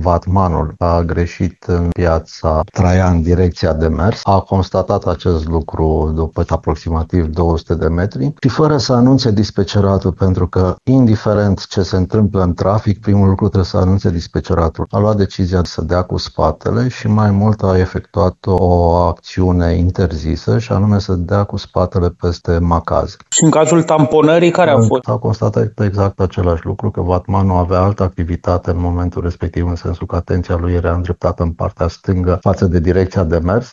vatmanul a greșit în piața Traian, direcția de mers. A constatat acest lucru după aproximativ 200 de metri și fără să anunțe dispeceratul, pentru că indiferent ce se întâmplă în trafic, primul lucru trebuie să anunțe dispeceratul. A luat decizia să dea cu spatele și mai mult a efectuat o acțiune interzisă și anume să dea cu spatele peste macaz. Și în cazul tamponării, care a fost? A constatat exact același lucru, că vatmanul avea altă activitate în momentul respectiv, în sensul că atenția lui era îndreptată în partea stângă față de direcția de mers.